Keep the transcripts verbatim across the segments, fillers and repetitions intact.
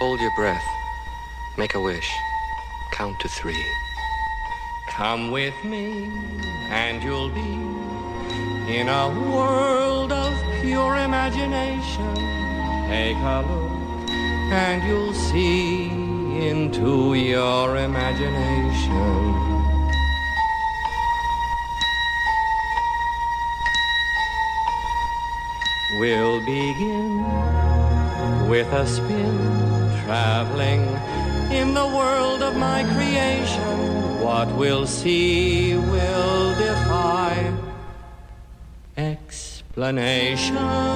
Hold your breath. Make a wish. Count to three. Come with me, and you'll be in a world of pure imagination. Take a look, and you'll see into your imagination. We'll begin with a spin, traveling in the world of my creation. What we'll see will defy explanation.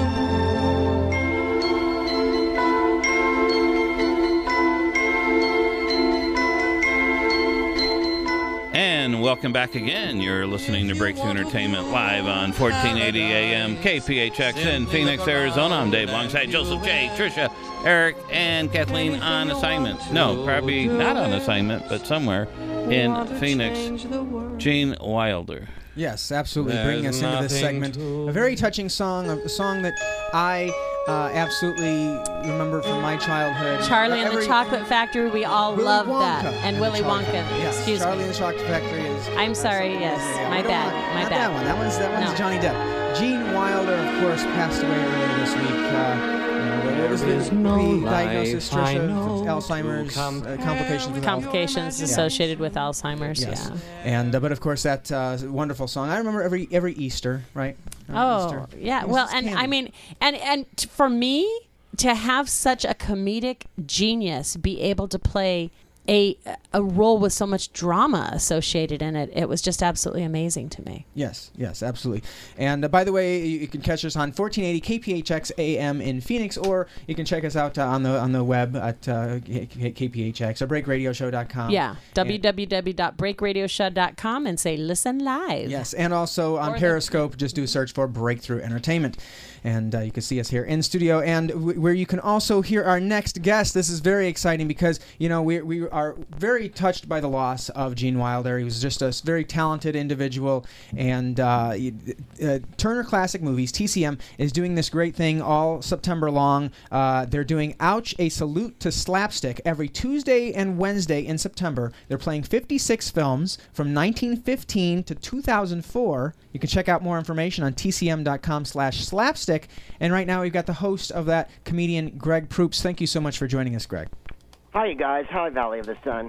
And welcome back again. You're listening to Breakthrough Entertainment live on fourteen eighty A M K P H X in Phoenix, Arizona. I'm Dave alongside Joseph J., Tricia, Eric, and Kathleen on assignment. No, probably not on assignment, but somewhere in Phoenix. Gene Wilder. Yes, absolutely. Bringing us into this segment. A very touching song, a song that I uh, absolutely remember from my childhood. Charlie and Every, the Chocolate Factory, we all Willy love Wonka that. And Willy Wonka. Yes, Excuse Charlie me. and the Chocolate Factory is... I'm sorry, yes. Yeah, My we don't bad. want- My not bad. that one. That one's, that one's No. Johnny Depp. Gene Wilder, of course, passed away earlier this week. Uh, What was the no diagnosis, life I Tricia? know Alzheimer's, uh, complications with Complications associated with Alzheimer's, Yes. yeah. And uh, but of course that uh, wonderful song. I remember every every Easter, right? Every Oh, Easter. yeah. It was Well, just and candy. I mean, and and t- for me to have such a comedic genius be able to play a a role with so much drama associated in it, it was just absolutely amazing to me. Yes, yes, absolutely. And uh, by the way, you, you can catch us on fourteen eighty K P H X A M in Phoenix, or you can check us out uh, on the on the web at uh, K P H X or break radio show dot com. Yeah, w w w dot break radio show dot com and say listen live. Yes, and also on Or the- Periscope, just do a search for Breakthrough Entertainment. And uh, you can see us here in studio, and w- where you can also hear our next guest. This is very exciting because, you know, we we are very touched by the loss of Gene Wilder. He was just a s- very talented individual, and uh, y- uh, Turner Classic Movies, T C M, is doing this great thing all September long. Uh, they're doing Ouch, a Salute to Slapstick every Tuesday and Wednesday in September. They're playing fifty-six films from nineteen fifteen to two thousand four. You can check out more information on t c m dot com slash slapstick. And right now we've got the host of that, comedian Greg Proops. Thank you so much for joining us, Greg. Hi, you guys. Hi, Valley of the Sun.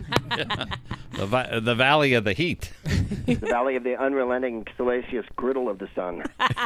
The, va- the Valley of the Heat. The Valley of the unrelenting, salacious griddle of the sun.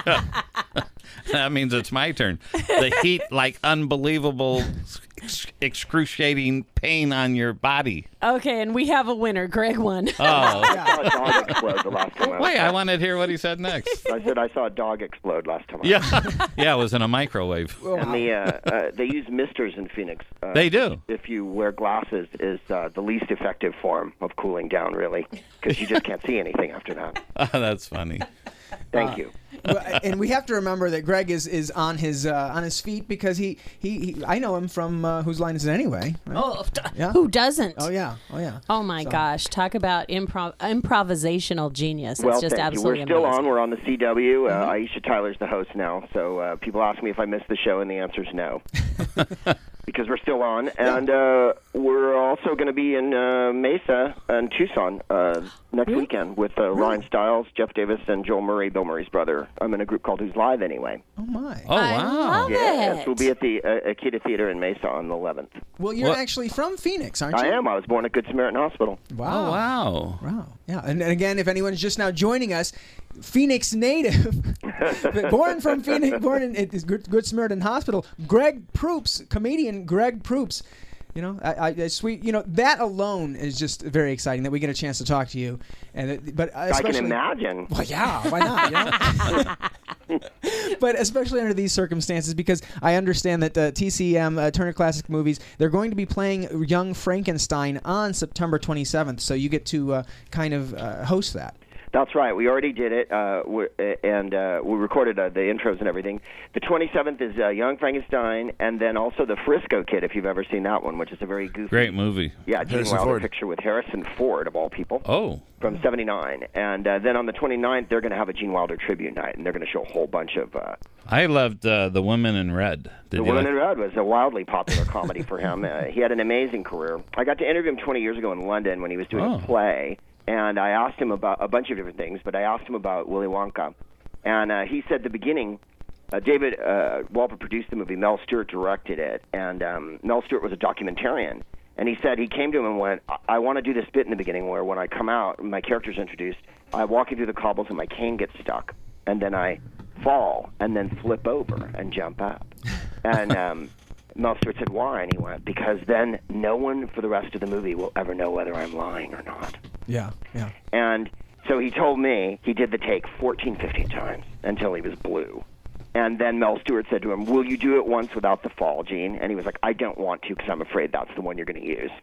That means it's my turn. The heat, like unbelievable, ex- excruciating pain on your body. Okay, and we have a winner. Greg won. Oh. I saw a dog explode the last time I was Wait, I wanted to hear what he said next. I said I saw a dog explode last time. I Yeah, yeah, it was in a microwave. And the uh, uh, they use misters in Phoenix. Uh, They do. If you wear glasses, is uh, the least effective form of cooling down, really, because you just can't see anything after that. Oh, that's funny. Thank you. Well, and we have to remember that Greg is, is on his uh, on his feet because he, he, he I know him from uh, Whose Line Is It Anyway? Right? Oh, Yeah. who doesn't? Oh yeah, oh yeah. Oh my So- gosh! Talk about improv improvisational genius. It's Well, just thank you. absolutely We're still amazing. on. We're on the C W. Uh, Mm-hmm. Aisha Tyler's the host now. So uh, people ask me if I missed the show, and the answer is no. Because we're still on. And uh, we're also going to be in uh, Mesa and Tucson uh, next Really? weekend with uh, Ryan Stiles, Jeff Davis, and Joel Murray, Bill Murray's brother. I'm in a group called Who's Live Anyway. Oh my. Oh, I wow. love Yes, it. we'll be at the uh, Akita Theater in Mesa on the eleventh. Well, you're What? actually from Phoenix, aren't you? I am. I was born at Good Samaritan Hospital. Wow. Oh, wow. Wow. Yeah. And, and again, if anyone's just now joining us, Phoenix native, born from Phoenix, born in at this Good, Good Samaritan Hospital, Greg Proops, comedian Greg Proops. You know, I, I, I sweet. You know, that alone is just very exciting that we get a chance to talk to you. And it, but I especially, can imagine. Well, yeah, why not? You know? But especially under these circumstances, because I understand that uh, T C M, uh, Turner Classic Movies, they're going to be playing Young Frankenstein on September twenty-seventh. So you get to uh, kind of uh, host that. That's right. We already did it, uh, we and uh, we recorded uh, the intros and everything. The twenty-seventh is uh, Young Frankenstein, and then also the Frisco Kid, if you've ever seen that one, which is a very goofy, Great movie. yeah, Gene Harrison Wilder Ford. picture with Harrison Ford of all people. Oh, From seventy-nine, and uh, then on the twenty-ninth, they're going to have a Gene Wilder tribute night, and they're going to show a whole bunch of. Uh, I loved uh, The Woman in Red. Did the you Woman like- in Red was a wildly popular comedy for him. Uh, he had an amazing career. I got to interview him twenty years ago in London when he was doing Oh. a play, and I asked him about a bunch of different things, but I asked him about Willy Wonka, and uh, he said the beginning. Uh, David uh, Wolper produced the movie. Mel Stewart directed it, and um, Mel Stewart was a documentarian. And he said he came to him and went, I, I want to do this bit in the beginning where when I come out, and my character's introduced, I walk you through the cobbles and my cane gets stuck, and then I fall and then flip over and jump up. And um, Mel Stewart said, why? And he went, because then no one for the rest of the movie will ever know whether I'm lying or not. Yeah, yeah. And so he told me he did the take fourteen, fifteen times until he was blue. And then Mel Stewart said to him, will you do it once without the fall, Gene? And he was like, I don't want to because I'm afraid that's the one you're going to use.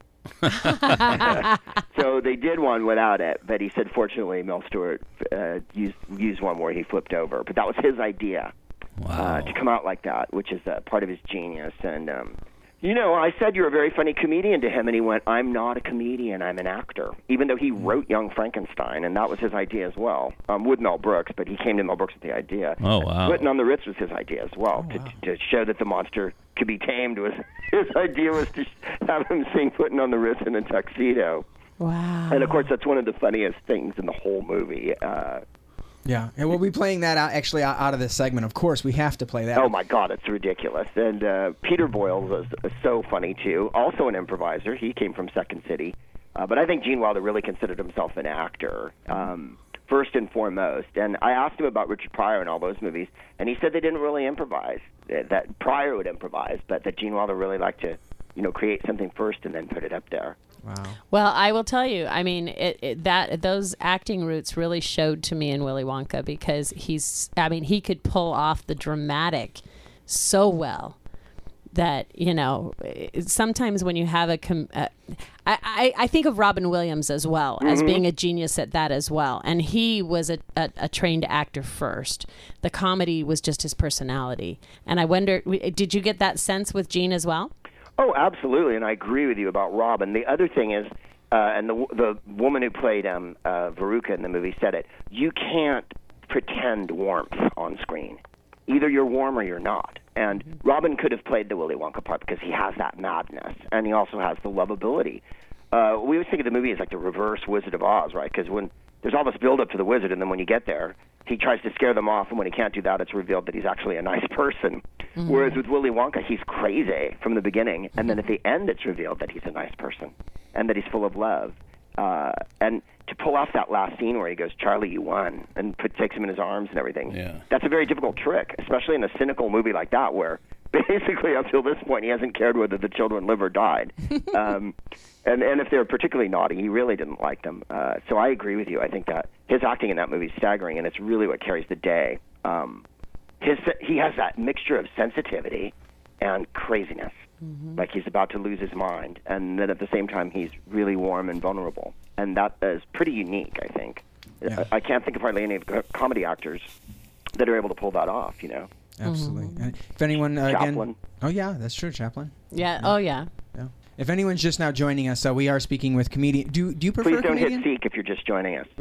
So they did one without it, but he said, fortunately, Mel Stewart uh, used, used one where he flipped over. But that was his idea, Wow. uh, to come out like that, which is uh, part of his genius. And, um, you know, I said you're a very funny comedian to him, and he went, I'm not a comedian, I'm an actor, even though he wrote Young Frankenstein, and that was his idea as well, um, with Mel Brooks, but he came to Mel Brooks with the idea. Oh, wow. Glitton on the Ritz was his idea as well, Oh, to, wow. to show that the monster could be tamed. Was his idea was to have him sing Putting on the Ritz in a tuxedo. Wow. And, of course, that's one of the funniest things in the whole movie. Uh, Yeah, and we'll be playing that out actually out out of this segment. Of course, we have to play that. Oh my God, it's ridiculous. And uh, Peter Boyle was, was so funny too. Also an improviser. He came from Second City, uh, but I think Gene Wilder really considered himself an actor um, first and foremost. And I asked him about Richard Pryor and all those movies, and he said they didn't really improvise. Uh, That Pryor would improvise, but that Gene Wilder really liked to, you know, create something first and then put it up there. Wow. Well, I will tell you. I mean, it, it, that those acting roots really showed to me in Willy Wonka because he's. I mean, he could pull off the dramatic so well that you know. Sometimes when you have a, com, uh, I, I I think of Robin Williams as well as being a genius at that as well, and he was a, a, a trained actor first. The comedy was just his personality, and I wonder, did you get that sense with Gene as well? Oh, absolutely, and I agree with you about Robin. The other thing is, uh, and the the woman who played um, uh, Veruca in the movie said it, you can't pretend warmth on screen. Either you're warm or you're not. And Robin could have played the Willy Wonka part because he has that madness, and he also has the lovability. Uh, we always think of the movie as like the reverse Wizard of Oz, right? Because when there's all this build-up to the wizard, and then when you get there, he tries to scare them off, and when he can't do that, it's revealed that he's actually a nice person. Mm-hmm. Whereas with Willy Wonka, he's crazy from the beginning, and then at the end, it's revealed that he's a nice person and that he's full of love. Uh, and to pull off that last scene where he goes, Charlie, you won, and put, takes him in his arms and everything, Yeah. that's a very difficult trick, especially in a cynical movie like that where basically until this point he hasn't cared whether the children live or died. um, and, and if they're particularly naughty, he really didn't like them. Uh, so I agree with you. I think that his acting in that movie is staggering, and it's really what carries the day. Um, his He has that mixture of sensitivity and craziness. Mm-hmm. Like he's about to lose his mind, and then at the same time he's really warm and vulnerable, and that is pretty unique, I think. Yeah. I, I can't think of hardly any of the comedy actors that are able to pull that off, you know. Absolutely. And if anyone uh, again, Chaplin. oh yeah, that's true, Chaplin. Yeah. Oh yeah. Yeah. If anyone's just now joining us, uh, we are speaking with comedian. Do do you prefer Please don't comedian? hit seek if you're just joining us.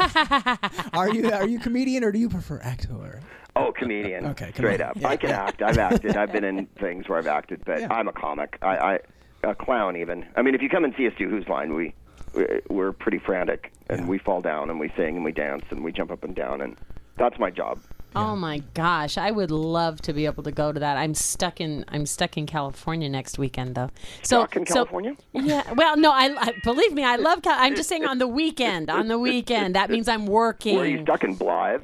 Are you are you comedian or do you prefer actor? Oh, comedian. Okay, straight come on. up. Yeah, I can yeah. act. I've acted. I've been in things where I've acted, but Yeah. I'm a comic. I, I a clown even. I mean, if you come and see us do Who's Line, we we- we're pretty frantic, and Yeah. we fall down, and we sing, and we dance, and we jump up and down, and that's my job. Oh my gosh, I would love to be able to go to that. I'm stuck in I'm stuck in California next weekend though. So Stuck in so- California? Yeah. Well, no, I, I believe me, I love. Cal- I'm just saying on the weekend. On the weekend, that means I'm working. Were you stuck in Blythe?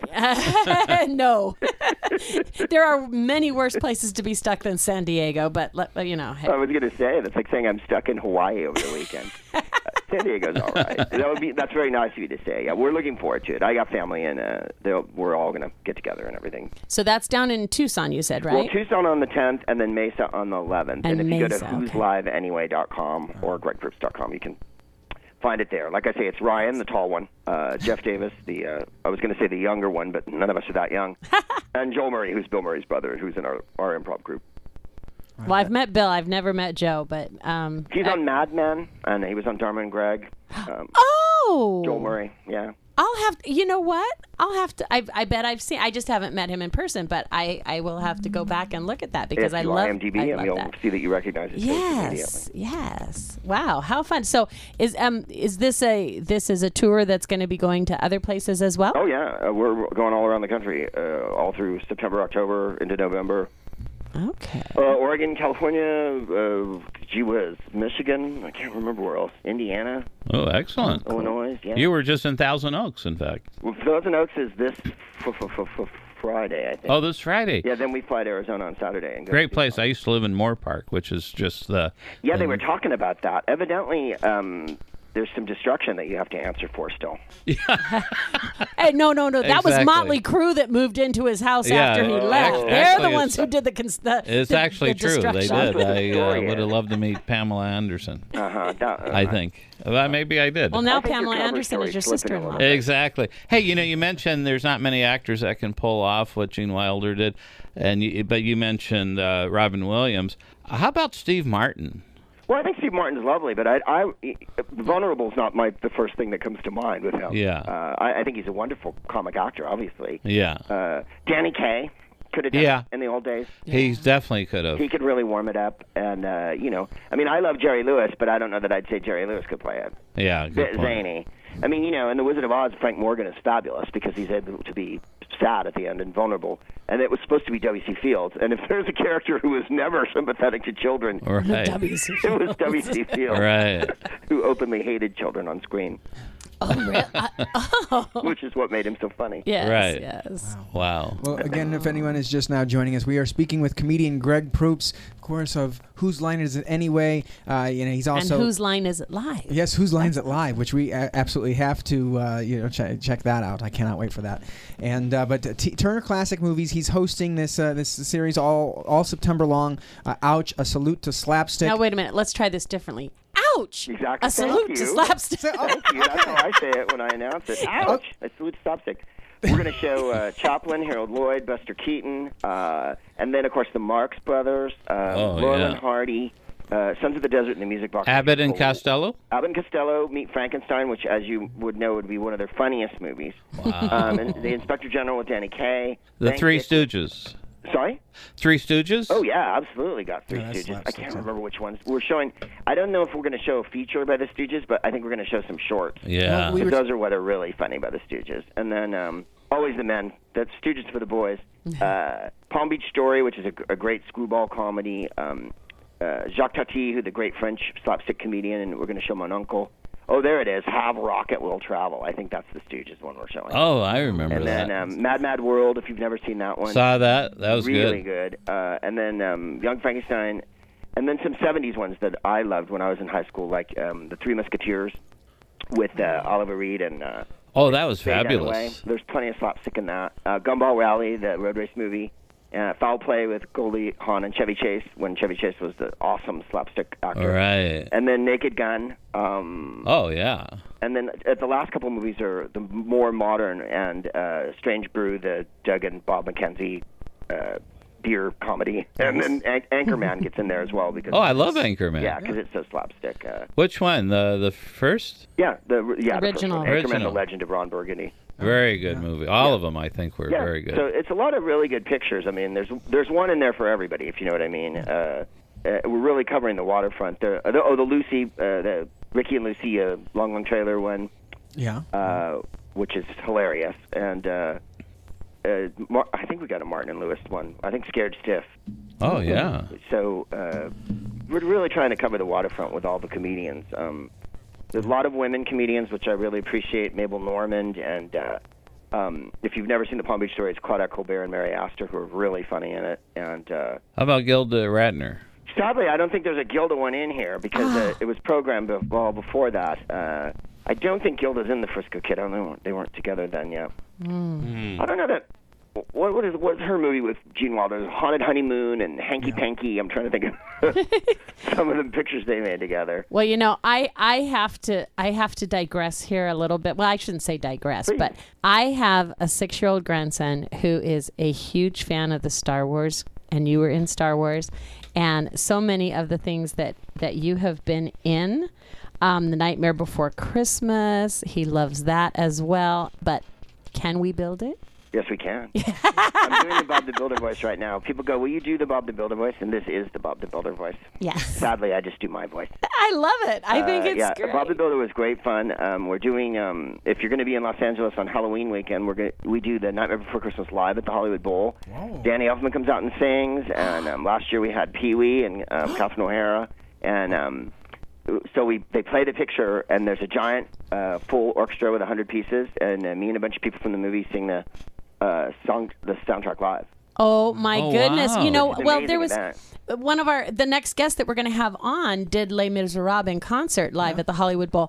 No. There are many worse places to be stuck than San Diego, but let- you know. Hey. I was going to say that's like saying I'm stuck in Hawaii over the weekend. uh, San Diego's all right. That would be that's very nice of you to say. Yeah, we're looking forward to it. I got family, and uh, they'll- we're all going to get together and everything. So that's down in Tucson, you said, right? Well, Tucson on the tenth, and then Mesa on the eleventh. And if you go to Mesa, who's okay. live anyway dot com or greg proops dot com, you can find it there. Like I say, it's Ryan, the tall one, uh, Jeff Davis, the uh, I was going to say the younger one, but none of us are that young, and Joel Murray, who's Bill Murray's brother, who's in our, our improv group. Well, I've met Bill. I've never met Joe, but um, He's I- on Mad Men, and he was on Dharma and Greg. Um, Oh, Joel Murray, yeah. I'll have to, you know what? I'll have to. I, I bet I've seen. I just haven't met him in person, but I, I will have to go back and look at that because if I you love. IMDb, I and love you'll that. see that you recognize his face Yes, immediately. yes. Wow, how fun! So is um is this a this is a tour that's going to be going to other places as well? Oh yeah, uh, we're going all around the country, uh, all through September, October, into November. Okay. Uh, Oregon, California, uh, gee whiz, Michigan. I can't remember where else. Indiana, Oh, excellent. Illinois. Yeah. You were just in Thousand Oaks, in fact. Well, Thousand Oaks is this f- f- f- f- Friday, I think. Oh, this Friday. Yeah, then we fly to Arizona on Saturday. And go Great see place. them. I used to live in Moore Park, which is just the. Yeah, they the- were talking about that. Evidently, um, there's some destruction that you have to answer for still. Hey, no, no, no. That was Exactly. Motley Crue that moved into his house Yeah, after he uh, left. actually, They're the it's- ones who did the. Cons- the It's the- actually the true. They destruction. did. what the I uh, story would have is. loved to meet Pamela Anderson. Uh-huh. That, uh, I think. Well, maybe I did. Well, now I think your Pamela cover Anderson is story's your slipping a sister-in-law. little bit. Exactly. Hey, you know, you mentioned there's not many actors that can pull off what Gene Wilder did, and you, but you mentioned uh, Robin Williams. How about Steve Martin? Well, I think Steve Martin's lovely, but I, I, Vulnerable's not my the first thing that comes to mind with him. Yeah. Uh, I, I think he's a wonderful comic actor, obviously. Yeah, Uh, Danny Kaye could have done Yeah. it in the old days. he definitely could have. He could really warm it up, and uh, you know, I mean, I love Jerry Lewis, but I don't know that I'd say Jerry Lewis could play it. Yeah, Bit good point. zany. I mean, you know, in The Wizard of Oz, Frank Morgan is fabulous because he's able to be sad at the end and vulnerable. And it was supposed to be W C Fields. And if there's a character who was never sympathetic to children, Right. W C it was W C Fields, Right. who openly hated children on screen, Oh, really? I- oh. which is what made him so funny. Yes, Right. yes. Wow. Well, again, if anyone is just now joining us, we are speaking with comedian Greg Proops, of course, of Whose Line Is It Anyway? Uh, you know, he's also And whose line is it live? yes, Whose Line Is It Live, which we uh, absolutely have to uh, you know ch- check that out. I cannot wait for that. And uh, but T- Turner Classic Movies, he's hosting this uh, this series all all September long. Uh, ouch! A salute to slapstick. Now, wait a minute. Let's try this differently. Ouch! Exactly. A Thank salute you. to slapstick. Thank you. That's how I say it when I announce it. Ouch! I salute slapstick. We're going to show uh, Chaplin, Harold Lloyd, Buster Keaton, uh, and then, of course, the Marx Brothers, uh, Oh, Laurel yeah. and Hardy, uh, Sons of the Desert, and the Music Box. Abbott and Costello. Abbott and Costello meet Frankenstein, which, as you would know, would be one of their funniest movies. Wow. Um, and the Inspector General with Danny Kaye. The Thank Three you. Stooges. Sorry? Three Stooges. Oh, yeah, absolutely got Three Yeah, that's Stooges. I slapstick, can't yeah. remember which ones. We're showing, I don't know if we're going to show a feature by the Stooges, but I think we're going to show some shorts. Yeah. Well, we were- Those are what are really funny by the Stooges. And then um, Always the Men. That's Stooges for the Boys. Uh, Palm Beach Story, which is a, a great screwball comedy. Um, uh, Jacques Tati, who's the great French slapstick comedian, and we're going to show Mon Uncle. Oh, there it is. Have Rocket Will Travel. I think that's the Stooges one we're showing. Oh, I remember and that. then um, Mad Mad World, if you've never seen that one. Saw that. That was really good. good. Uh, and then um, Young Frankenstein, and then some seventies ones that I loved when I was in high school, like um, The Three Musketeers with uh, Oliver Reed and uh, Oh, that was Faye Dunaway. fabulous. There's plenty of slapstick in that. Uh, Gumball Rally, the road race movie. Uh, Foul Play with Goldie Hawn and Chevy Chase when Chevy Chase was the awesome slapstick actor. All right. And then Naked Gun. Um, Oh, yeah. And then uh, the last couple of movies are the more modern and uh, Strange Brew, the Doug and Bob McKenzie uh, beer comedy. And then An- Anchorman gets in there as well because Oh, I love Anchorman. yeah, because it's so slapstick. Uh, Which one? The the first? yeah, the yeah the first Original. one. Anchorman, Original. the Legend of Ron Burgundy. Very good movie. All of them, I think, were Yeah, very good. so it's a lot of really good pictures. I mean, there's there's one in there for everybody, if you know what I mean. Uh, uh, we're really covering the waterfront. There, uh, the, oh, the Lucy, uh, the Ricky and Lucy uh, Long Long Trailer one. Yeah. Uh, which is hilarious. And uh, uh, Mar- I think we got a Martin and Lewis one. I think Scared Stiff. oh, yeah. So uh, we're really trying to cover the waterfront with all the comedians. Um, there's a lot of women comedians, which I really appreciate. Mabel Normand, and uh, um, if you've never seen the Palm Beach Story, it's Claudette Colbert and Mary Astor, who are really funny in it. And uh, How about Gilda Radner? sadly, I don't think there's a Gilda one in here because uh, it was programmed be- well before that. Uh, I don't think Gilda's in the Frisco Kid. I don't know. They weren't together then yet. I don't know that. what what is what's her movie with Gene Wilder? Haunted Honeymoon and Hanky Yeah. Panky. I'm trying to think of some of the pictures they made together. Well, you know, I, I have to I have to digress here a little bit. Well, I shouldn't say digress, Please. but I have a six-year-old grandson who is a huge fan of the Star Wars, and you were in Star Wars, and so many of the things that, that you have been in. Um, the Nightmare Before Christmas, he loves that as well. But can we build it? Yes, we can. I'm doing the Bob the Builder voice right now. People go, will you do the Bob the Builder voice? And this is the Bob the Builder voice. Yes. Sadly, I just do my voice. I love it. I think Uh, it's yeah, great. Bob the Builder was great fun. Um, we're doing, um, if you're going to be in Los Angeles on Halloween weekend, we're gonna, we do the Nightmare Before Christmas live at the Hollywood Bowl. Whoa. Danny Elfman comes out and sings, and um, last year we had Pee Wee and um, Catherine O'Hara, and um, so we they play the picture, and there's a giant uh, full orchestra with one hundred pieces, and uh, me and a bunch of people from the movie sing the uh, song, the soundtrack live. Oh my Oh, goodness! wow. You know, It's an well, amazing there was event. one of our the next guest that we're going to have on did Les Miserables in concert live at the Hollywood Bowl.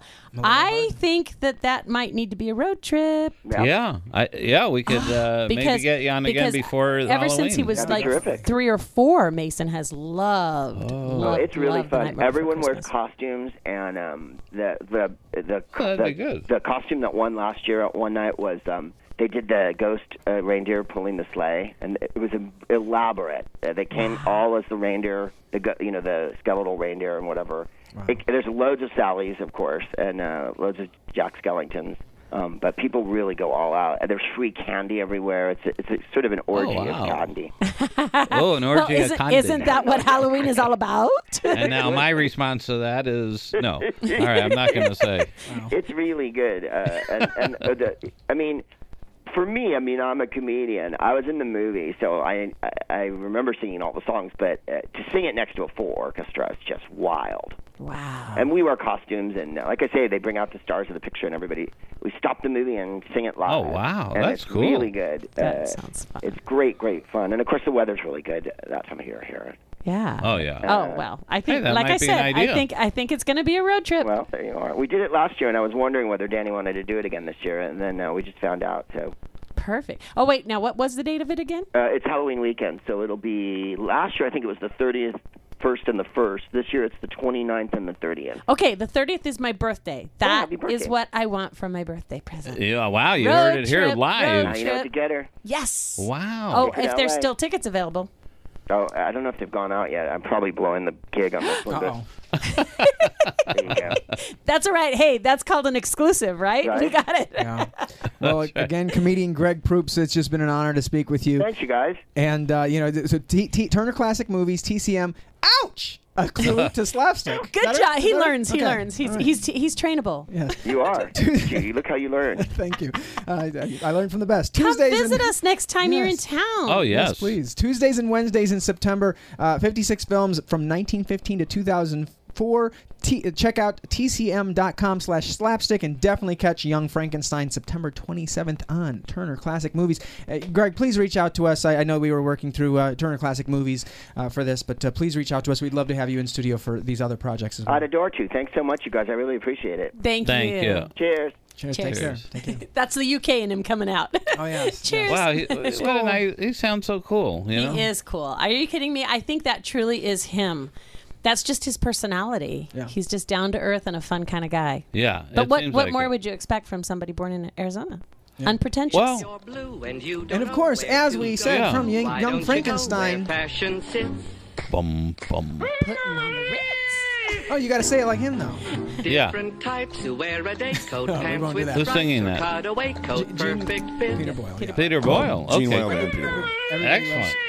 I think that that might need to be a road trip Yeah, I, yeah, we could uh, maybe because get you on again because before ever Halloween. since he was That'd be like terrific. three or four, Mason has loved. Oh. Oh, loved it's really loved The fun. Nightmare Before Everyone wears Christmas. costumes, and um, the the the Oh, that'd the, be good. the costume that won last year at one night was um, they did the ghost uh, reindeer pulling the sleigh, and it was um, elaborate. Uh, they came all as the reindeer, the go- you know the skeletal reindeer and whatever. It, there's loads of Sallys, of course, and uh, loads of Jack Skellingtons. Um, but people really go all out. And there's free candy everywhere. It's a, it's a, sort of an orgy wow. of candy. Oh, an Well, orgy of isn't, candy. isn't that what Halloween is all about? And now my response to that is no. All right, I'm not going to say. It's really good. Uh, and and uh, the, I mean, for me, I mean, I'm a comedian. I was in the movie, so I I, I remember singing all the songs. But uh, to sing it next to a full orchestra is just wild. Wow. And we wear costumes, and uh, like I say, they bring out the stars of the picture, and everybody. We stop the movie and sing it live. Oh, wow. And That's it's cool. really good. That uh, sounds fun. It's great, great fun, and of course the weather's really good that time of year here. Yeah. Oh, yeah. Oh well, I think, that like might I be an said, I idea. think I think it's going to be a road trip. Well, there you are. We did it last year, and I was wondering whether Danny wanted to do it again this year, and then uh, we just found out. So Perfect. Oh wait, now what was the date of it again? uh, it's Halloween weekend, so it'll be. Last year, I think it was the thirtieth, first, and the first. This year, it's the twenty-ninth and the thirtieth. Okay, the thirtieth is my birthday. That happy birthday. is what I want for my birthday present. Yeah, wow, you Road heard it here trip, live. Now road you know what to trip. get her. Yes. Wow. Oh, Take it if there's away. still tickets available. Oh, I don't know if they've gone out yet. I'm probably blowing the gig on this one. but Uh-oh. There you go. That's all right. Hey, that's called an exclusive, right? Right. You got it. Yeah. Well, again, comedian Greg Proops, it's just been an honor to speak with you. Thanks, you guys. And, uh, you know, th- so T- T- Turner Classic Movies, T C M, ouch! A clue to slapstick. Good Is that job. it? He Is that it? learns. He Okay. learns. He's All right. he's he's trainable. Yeah. You are. Gee, look how you learn. Thank you. Uh, I, I learned from the best. Come Tuesdays visit and, us next time you're in Yes. town. Oh, yes. Yes, please. Tuesdays and Wednesdays in September. Uh, fifty-six films from nineteen fifteen to two thousand four. T- check out tcm.com slash slapstick and definitely catch Young Frankenstein September twenty-seventh on Turner Classic Movies. Uh, Greg, please reach out to us. I, I know we were working through uh, Turner Classic Movies uh, for this, but uh, please reach out to us. We'd love to have you in studio for these other projects as well. I'd adore to. Thanks so much, you guys. I really appreciate it. Thank, Thank you. Cheers. Cheers. Cheers. Take care. Cheers. Take care. That's the U K in him coming out. Oh, yes. Cheers. Wow, he, what a nice, he sounds so cool, you know? He is cool. Are you kidding me? I think that truly is him. That's just his personality. Yeah. He's just down to earth and a fun kind of guy. Yeah. But it what seems what like more it. would you expect from somebody born in Arizona? Unpretentious. Well- You're blue and you don't And of know course, where as to we go. said Yeah. from Young, Why Young don't you Frankenstein. go where passion sits? Bum, bum. Putting on the Ritz. Oh, you got to say it like him, though. Yeah. Different types who wear a day coat, No, we pants won't do with that. Who's stripes singing or that? cutaway coat, Gene- perfect fit. Peter Boyle. yeah. Peter Boyle. Gene Okay. Wilder and Peter Boyle. Everybody Excellent. loves-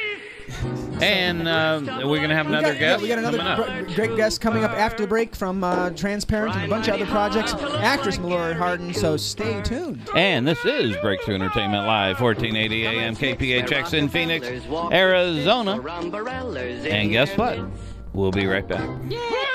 And um, we're going to have We another got, guest we got another coming up. gr- great guest coming up after the break from uh, Transparent and a bunch of other projects. Actress Mallory Hardin, so stay tuned. And this is Breakthrough Entertainment Live, fourteen eighty A M K P H X in Phoenix, Arizona. And And guess what? We'll be right back. Yay!